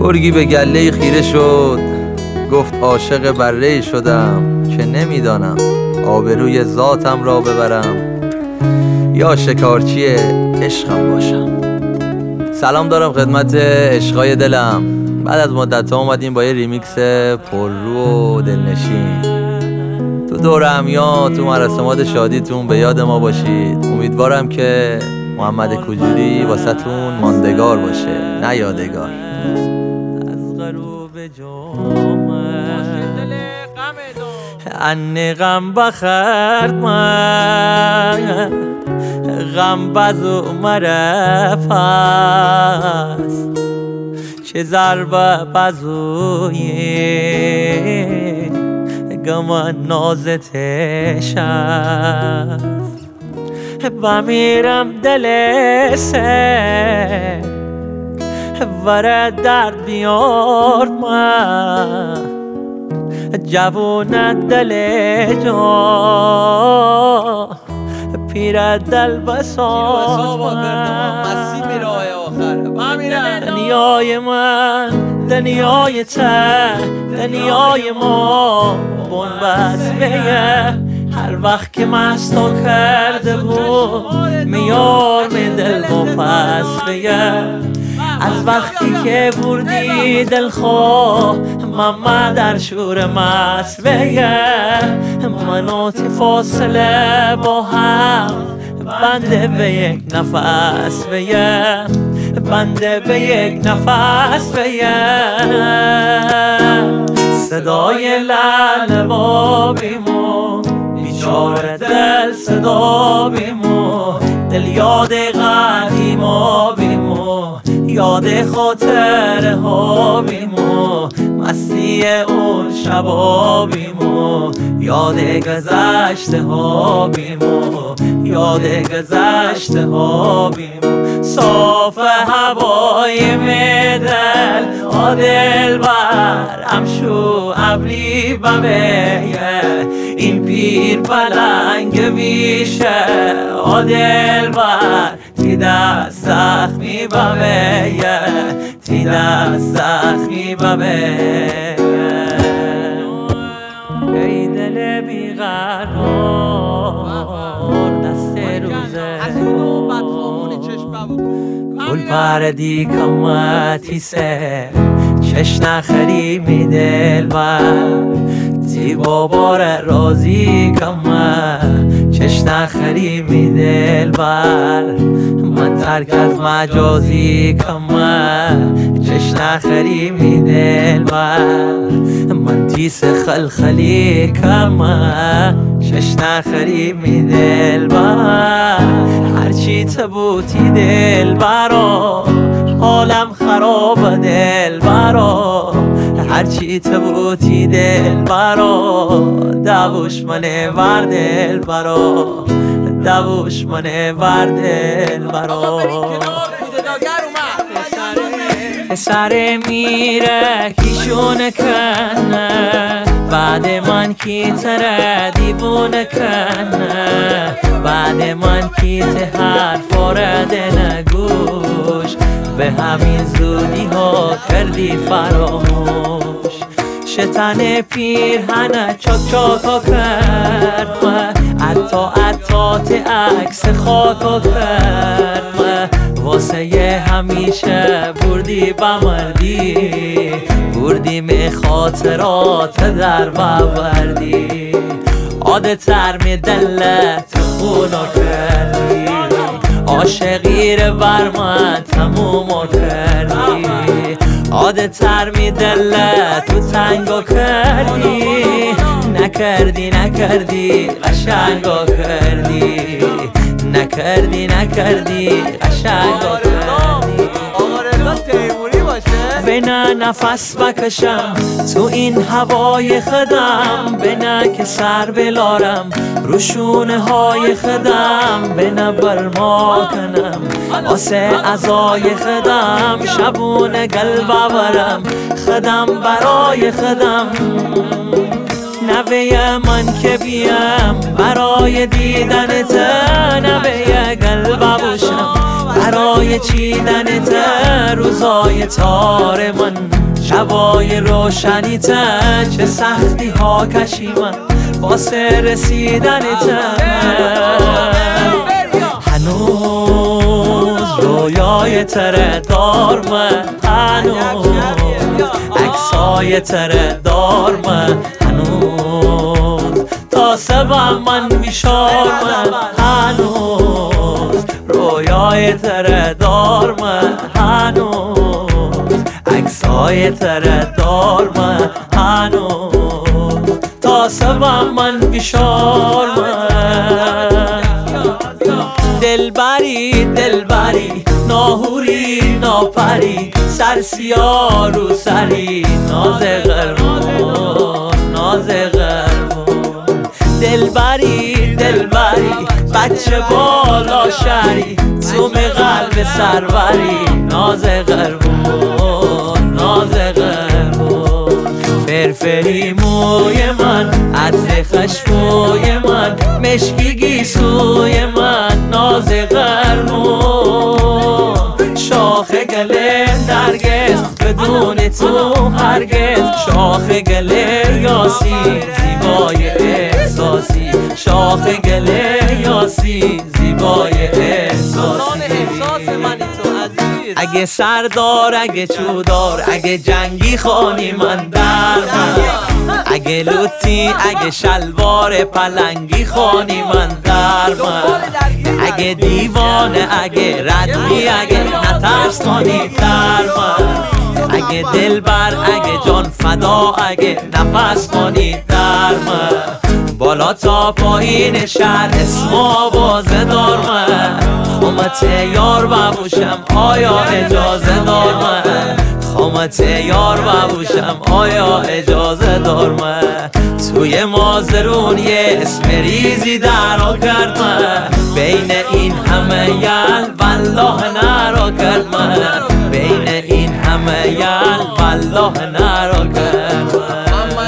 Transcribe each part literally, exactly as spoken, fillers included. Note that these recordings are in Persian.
گرگی به گله خیره شد، گفت عاشق بره شدم که نمیدانم آبروی ذاتم را ببرم یا شکارچی عشقم باشم. سلام دارم خدمت عشقای دلم. بعد از مدت ها اومدیم با یه ریمیکس پررو و دلنشین. تو دور همیان، تو مراسمات شادیتون به یاد ما باشید. امیدوارم که محمد کوجوری واسه تون ماندگار باشه نه یادگار. از غروب ان غم بخرد من غم بزو مره پس چه ضربه بزوی گمان نازتش است و میرم دل سه وره درد بیار من جوون دل جا پیر دل بساز من دنیای من دنیای ته دنیای ما بنبست بیه هر وقت که مستا کرده بود میار من دل مفست بیه از وقتی که بردی دل خواه ماما در شور مست بیه منو تی فاصله با هم بنده به یک نفس بیه بنده به یک نفس بیه صدای لعل با بیمون بیچاره دل صدا بیمون دل یاد قدیما بیمون یاد خاطره ها بیمون مستی اون شبا بیمون یاد گذشته ها بیمون یاد گذشته ها بیمون صاف هوای میدل آدل بر امشو ابری ببیه این پیر پلنگ ویشه آدل بر تی دست زخمی ببیه تی دست زخمی ببیه ای دل بیقرار دست روزه گل پردی کمتی سه چش نخری می دل بر تی بابار رازی کمه چش نخری می دل بر من ترک از مجازی کمه چش نخری می دل بر من تیس خلخلی کمه چش نخری می دل بر هرچی تبوتی دل برا حالم خراب دل برا هرچی تبوتی دل برا دوش منه ور دل برا دوش منه ور دل برا پسر میره کیشونه کنه بعد من کی تره دیوونه کنه بعد من کی ته حرف آرده نگوش به همین زودی ها کردی فراموش شتن پیرهنه چاک چاکا کرد عطا عطا ته عکس خاکا کرد واسه یه همیشه بردی بمردی بردی می خاطرات در بوردی عاده تر می دلت خونا کردی عاشقی رو بر من تموم کردی عاده تر می دلت تو تنگا کردی نکردی نکردی قشنگا کردی نکردی نکردی قشنگا کردی بنا نفس بکشم تو این هوای خدم بنا که سر بلارم روشونه های خدم بنا برما کنم آسه ازای خدم شبونه قلب برم خدم برای خدم نوه من که بیم برای دیدنت نوه قلب باشم برای چیدنت روزای تار من، شبای روشنی تن، چه سختی ها کشیدم واسه رسیدن تن. هنوز رویای تره دار من، هنوز عکسای تره دار من، هنوز تا سبم من بیشار من، هنوز رویای تره دار من، هنوز عکسای تره دار من، هنوز تا سبم من بیشار من. دلبری دلبری ناهوری ناپری، سرسیا رو سری، ناز قربون ناز قربون. دلبری دلبری بچه بالا شری، توم قلب سروری، ناز قربون ناز قربون. فرفری موی من، عطر خشبوی من، مشکی گیسوی من، ناز قربون. شاخ گله نرگس بدون تو هرگز، شاخ گله یاسی زیبای احساسی، شاخ گله یاسی زیبای احساسی. اگه سردار اگه چودار اگه جنگی خانی من در من، اگه لوتی اگه شلوار پلنگی خانی من در من، اگه دیوانه اگه ردی اگه نترس خانی در من، اگه دلبر اگه جان فدا اگه نفس خانی در من. بالا تا پایین شهر اسم آوازه دار من، خامت یار ببوشم آیا اجازه دار من، خامت یار ببوشم آیا اجازه دار من. توی مازرون یه اسم ریزی درا کرد من، بین این همه یل والله نرا کرد من، بین این همه یل والله نرا کرد من.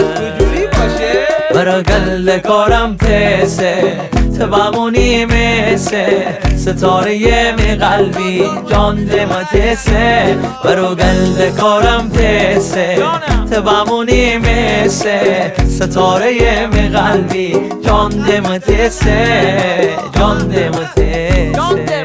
برا گل کارم تسه تبمونی میسه، ستاره می قلبی جان دمتسه. برا گل کارم تسه تبمونی میسه، ستاره می قلبی جان دمتسه جان دمتسه.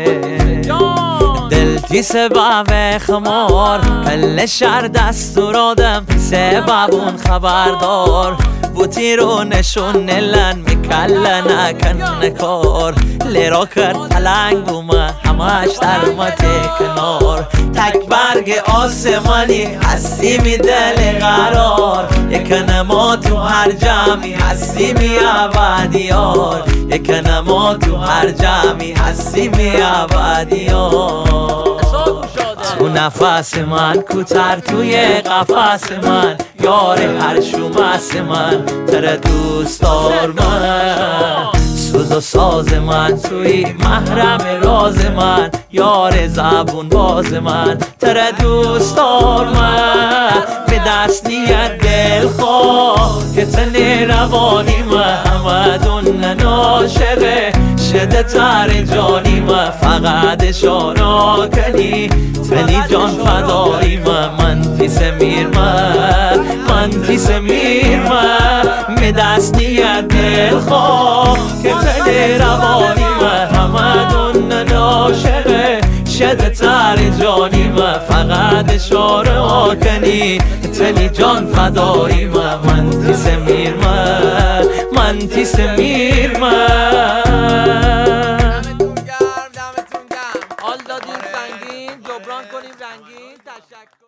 دل تیسه بابه خمار کل شهر دستور آدم، سه بابون خبردار بوتی رو نشون نلن میکل نکن کار. لیرا کرد پلنگ بومه همش در مت کنار، تک برگ آسمانی هستی می دل قرار، یک نما تو هر جمعی هستی می ابدیار، یک نما تو هر جمعی هستی می ابدیار. تو نفس من کوتر توی قفس من، یار هر شومس من تره دوست دار من. سوز و ساز من توی محرم راز من، یار زبون باز من تره دوست دار من. به دست نیت دل خواه که تنی روانی محمدون ناشقه، شده تر جانی من فقط شانا کنی، تنی جان فدایی من من تیس میر من من تیس میر من. به دست نیت دل خواه که تنی روانی محمدون ناشقه، شده تر جانی من فقط شانا کنی، تنی جان فدایی من من تیس میر من من تیس میر من. حال دادیم سنگین جبران کنیم رنگین. تشکر.